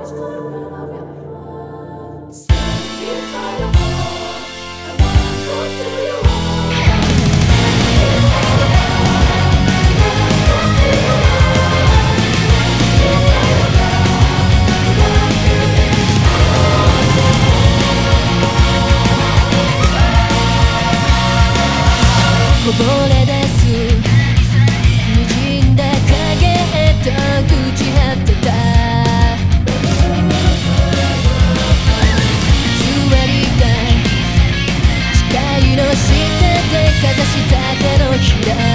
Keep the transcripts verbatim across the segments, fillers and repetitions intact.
こぼれ出す滲んだ影へと朽ち果てた偽りが誓いの下でかざした手のひら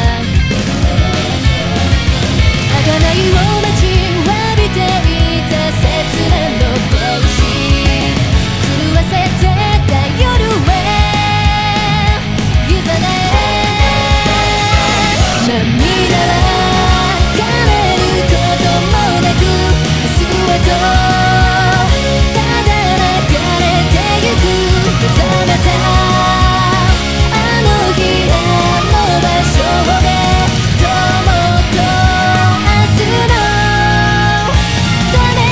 儚いを待ちわびていた切なの天使狂わせてた夜へ涙は枯れることもなく明日へとただ流れてゆく目覚めたあの日あの場所で友と明日のため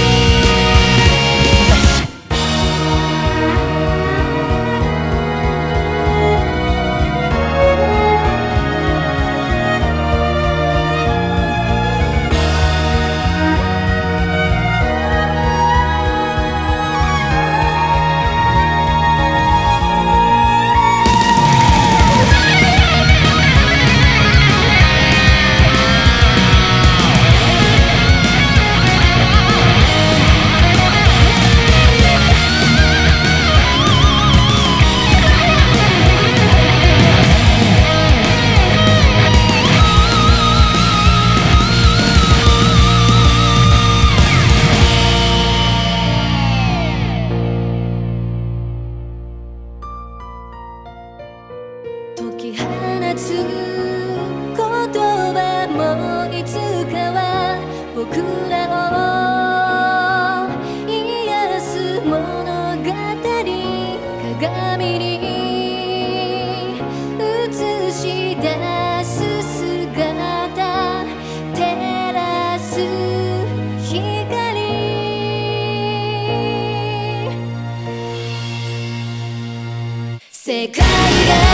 解き放つ言葉もいつかは僕らを癒す物語鏡に映し出す姿照らす光世界が